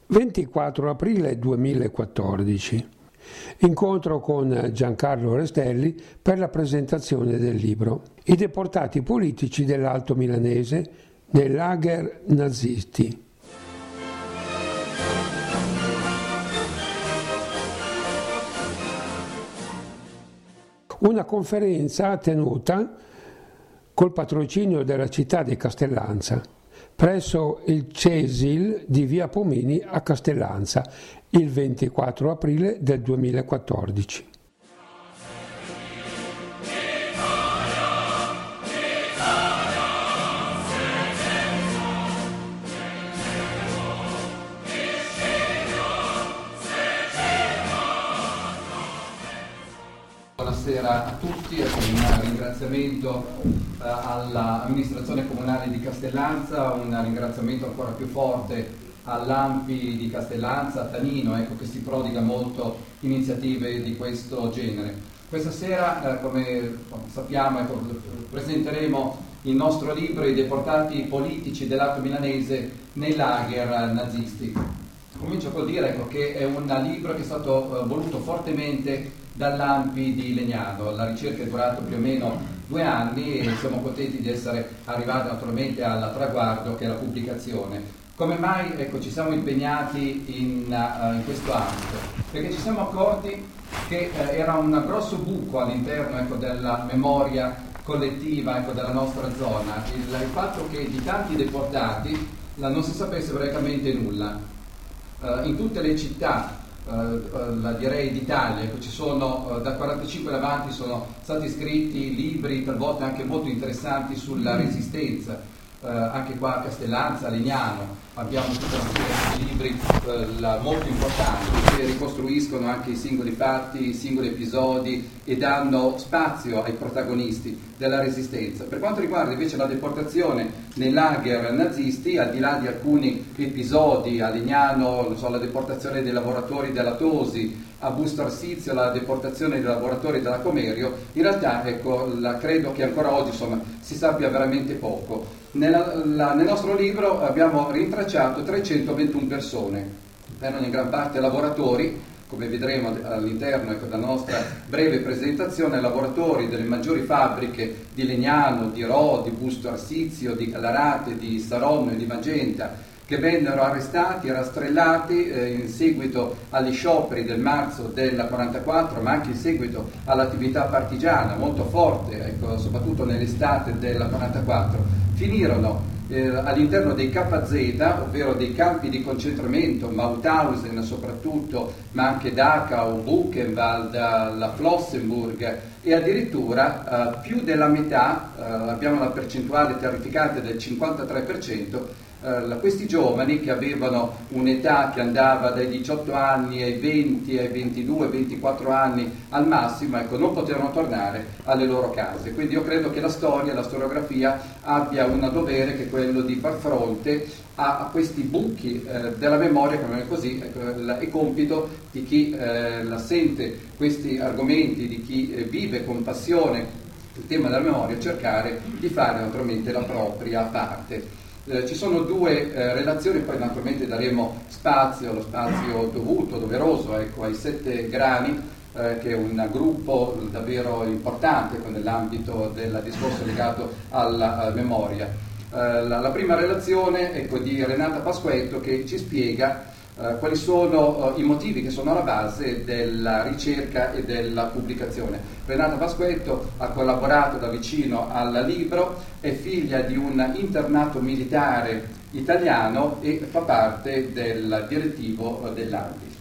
24 aprile 2014. Incontro con Giancarlo Restelli per la presentazione del libro I deportati politici dell'Alto Milanese nei lager nazisti. Una conferenza tenuta col patrocinio della città di Castellanza presso il CESIL di via Pomini a Castellanza il 24 aprile del 2014. Buonasera a tutti e un ringraziamento all'amministrazione comunale di Castellanza, un ringraziamento ancora più forte all'ANPI di Castellanza, a Tanino, che si prodiga molto iniziative di questo genere. Questa sera, come sappiamo, presenteremo il nostro libro I deportati politici dell'Alto Milanese nei lager nazisti. Comincio col dire che è un libro che è stato voluto fortemente dall'ANPI di Legnano. La ricerca è durata più o meno 2 anni e siamo contenti di essere arrivati naturalmente al traguardo che è la pubblicazione. Come mai ci siamo impegnati in questo ambito? Perché ci siamo accorti che era un grosso buco all'interno della memoria collettiva della nostra zona, il fatto che di tanti deportati non si sapesse praticamente nulla. In tutte le città direi d'Italia, ci sono dal 45 in avanti sono stati scritti libri talvolta anche molto interessanti sulla resistenza, anche qua a Castellanza, a Legnano abbiamo tutta una serie di libri molto importanti che ricostruiscono anche i singoli fatti, i singoli episodi e danno spazio ai protagonisti della resistenza. Per quanto riguarda invece la deportazione nei lager nazisti, al di là di alcuni episodi, a Legnano la deportazione dei lavoratori della Tosi, a Busto Arsizio la deportazione dei lavoratori della Comerio, in realtà credo che ancora oggi si sappia veramente poco. Nel nostro libro abbiamo rintracciato 321 persone, erano in gran parte lavoratori, come vedremo all'interno della nostra breve presentazione, lavoratori delle maggiori fabbriche di Legnano, di Rho, di Busto Arsizio, di Gallarate, di Saronno e di Magenta, che vennero arrestati e rastrellati in seguito agli scioperi del marzo del 44, ma anche in seguito all'attività partigiana molto forte, soprattutto nell'estate del 44. Finirono all'interno dei KZ, ovvero dei campi di concentramento, Mauthausen soprattutto, ma anche Dachau, Buchenwald, la Flossenburg, e addirittura più della metà, abbiamo una percentuale terrificante del 53%, questi giovani che avevano un'età che andava dai 18 anni ai 20, ai 22, 24 anni al massimo, non potevano tornare alle loro case. Quindi io credo che la storia, la storiografia abbia un dovere che è quello di far fronte a questi buchi della memoria, che non è così, è compito di chi la sente questi argomenti, di chi vive con passione il tema della memoria, cercare di fare naturalmente la propria parte. Ci sono 2 relazioni, poi naturalmente daremo lo spazio dovuto, doveroso ai 7 grani, che è un gruppo davvero importante nell'ambito del discorso legato alla memoria. La prima relazione è di Renata Pasquetto, che ci spiega quali sono i motivi che sono alla base della ricerca e della pubblicazione. Renata Pasquetto ha collaborato da vicino al libro, è figlia di un internato militare italiano e fa parte del direttivo dell'ANPI.